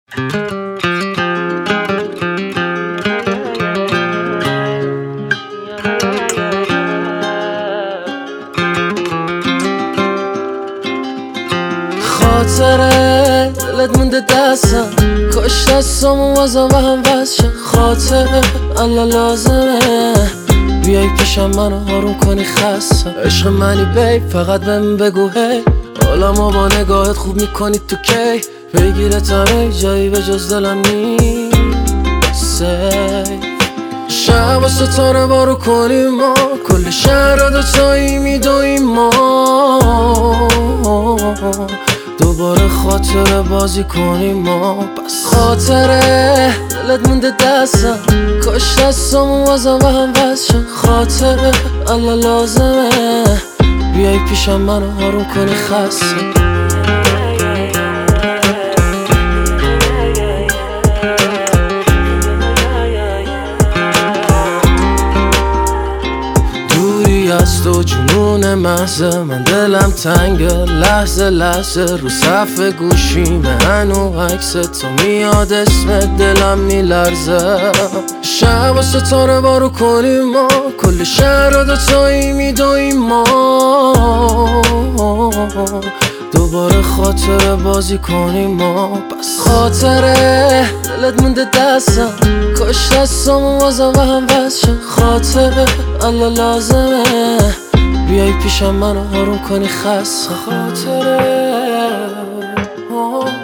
خاطره دلت مونده دستم، کاش دستامو بازم به هم وصل شد. خاطره الان لازمه بیای پیشم منو آروم کنی خستم. عشق منی بیب فقط بهم بگو هی، حالمو با نگاهت خوب میکنی تو کی. بگیرت همه جایی به جز دلم نیست. شب و ستاره بارو کنیم ما، کل شهر رو دوتایی میدویم ما. دوباره خاطره بازی کنیم ما. بس خاطره دلت مونده دستم، کاش دستامو بازم به هم وصل شد. خاطره الان لازمه بیای پیشم منو آروم کنی خستم. از تو جنون محضه، من دلم تنگه لحظه لحظه. رو صف گوشیمه هنو عکس تو میاد، اسم دلم میلرزه. شب و ستاره بارو کنیم ما، کل شهر رو دوتایی میدویم ما. دوباره خاطره بازی کنیم ما. بس خاطره دلت مونده دستم، کاش دستامو بازم به هم وصل شد. خاطره الان لازمه بیای پیشم منو آروم کنی خستم. خاطره